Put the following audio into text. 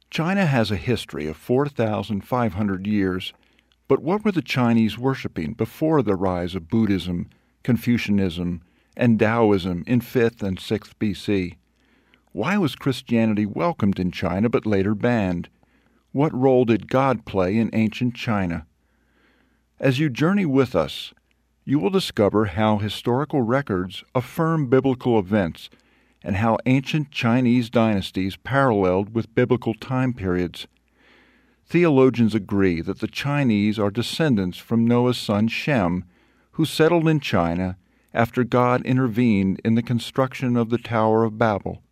China has a history of 4,500 years, but what were the Chinese worshiping before the rise of Buddhism, Confucianism, and Taoism in 5th and 6th BC? Why was Christianity welcomed in China but later banned? What role did God play in ancient China? As you journey with us, you will discover how historical records affirm biblical events and how ancient Chinese dynasties paralleled with biblical time periods. Theologians agree that the Chinese are descendants from Noah's son Shem, who settled in China after God intervened in the construction of the Tower of Babel.